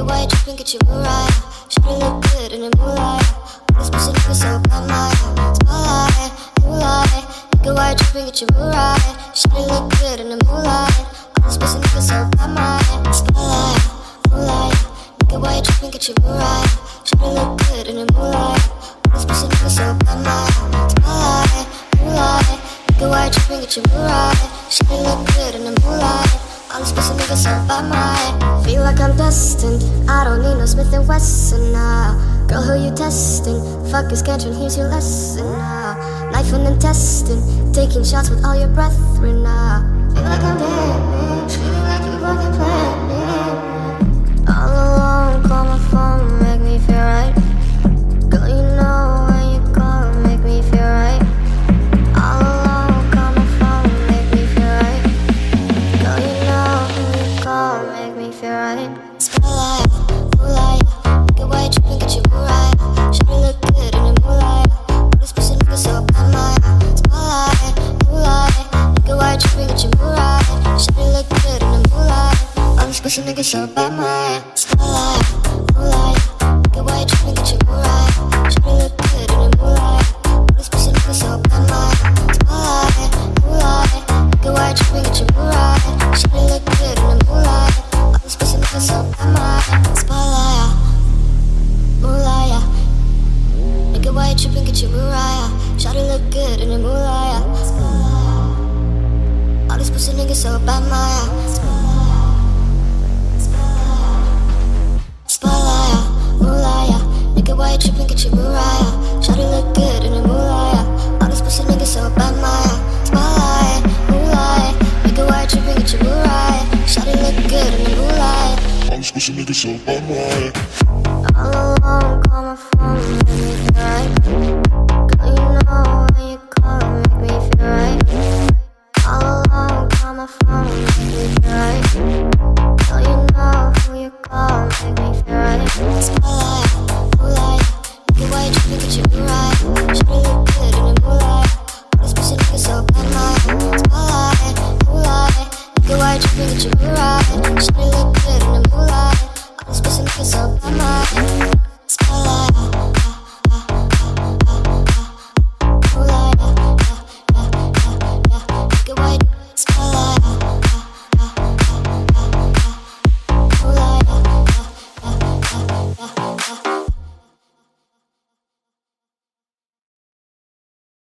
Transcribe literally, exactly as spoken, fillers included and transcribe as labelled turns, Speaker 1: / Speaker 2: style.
Speaker 1: Nigga, why you tripping? Get your Mariah. Shawty look good in the moonlight. All this pussy nigga so bad, my spotlight, moonlight. Nigga, why you tripping? Get your Mariah. Shawty look good in the moonlight. All this pussy nigga so bad, my spotlight, moonlight. Nigga, why you tripping? Get your Mariah. Shawty look good in the moonlight. All this pussy nigga so bad, my spotlight, moonlight. Nigga, why you tripping? Get your Mariah. Shawty look good in the moonlight. All this pussy niggas so by my feel like I'm destined. I don't need no Smith and Wesson now. Girl, who you testing? Fuck your schedule, here's your lesson now. Knife and intestine, taking shots with all your brethren now. Feel like I'm dead, feeling like you fucking planned me. All alone, call my phone, make me feel right. Girl, you know when you call, make me feel right. All alone, call my phone, make me feel right. Girl, you know make me feel right. Spotlight, moonlight. Nigga, why you tripping? Get your Mariah. Shawty look good in the moonlight. All this pussy nigga so bad, my spotlight, moonlight. Nigga, why you tripping? Get your Mariah. Shawty look good in the moonlight. All this pussy nigga so bad, my spotlight, moonlight. Nigga, why you tripping? Get your Mariah. Shawty look good in the moonlight. All this pussy nigga so bad, my spotlight, moonlight. Nigga, why you tripping? Get your Mariah. Shawty look good in the moonlight. All this pussy nigga so bad, my spotlight, moonlight. Nigga, why you tripping? Get your Mariah. Shawty look good in the moonlight. All this pussy nigga so bad, my spotlight, moonlight. Nigga, why you tripping? Get your Mariah. Shawty look good in the moonlight. All this pussy nigga so bad, my spotlight, moonlight. Nigga, why you tripping? Get your Mariah. Shawty look good in the moonlight.
Speaker 2: All this pussy nigga so bad, my
Speaker 1: all alone, call my phone, make me feel right. Girl, you know when you call, make me feel right. All alone, call my phone, make me feel right. Girl, you know who you call, make me feel right. Spotlight, moonlight. Nigga, why you tripping? Get your Mariah. Shawty look good in the moonlight. All this pussy nigga so bad, my spotlight, moonlight. Nigga, why you tripping? Get your Mariah. Shawty look good in the moonlight. All this pussy nigga so bad, my